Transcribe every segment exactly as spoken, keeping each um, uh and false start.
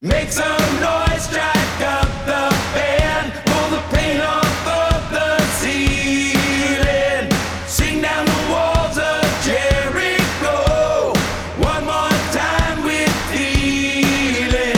Make some noise, strike up the band, pull the paint off of the ceiling, sing down the walls of Jericho, one more time with feeling.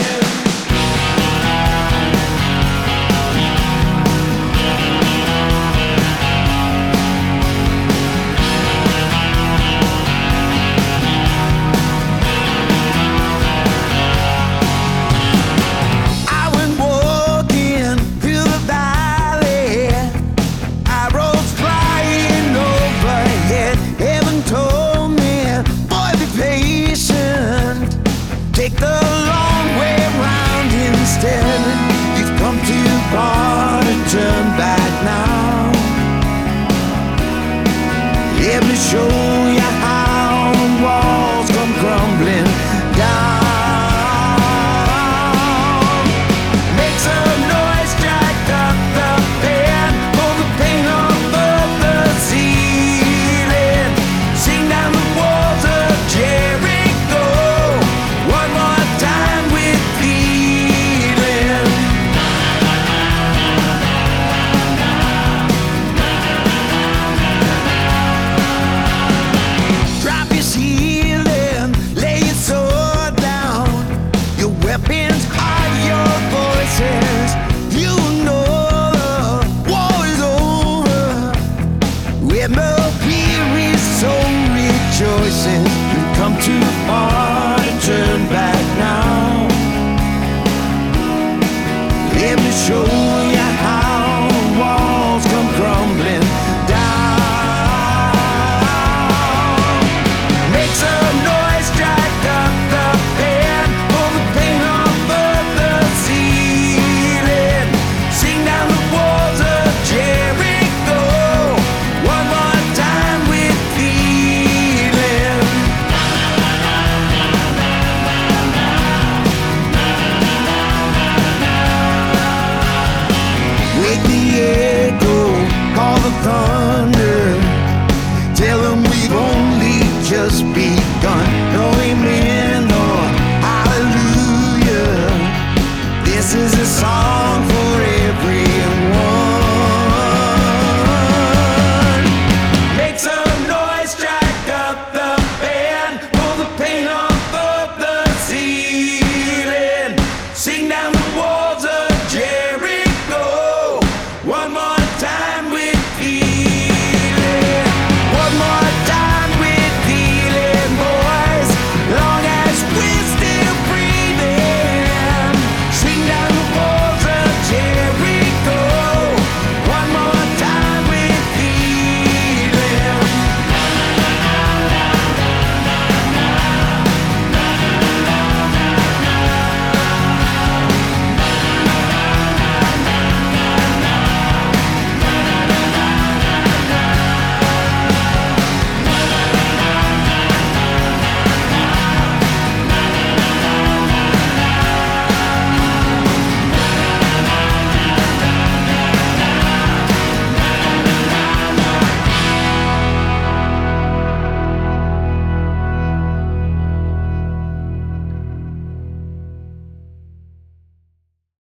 Take the long way round instead. You've come too far to turn back now. Let me show you how the walls come crumbling down. Make some noise, strike up the band, pull the paint off of the ceiling, sing down the walls of Jericho. Weapon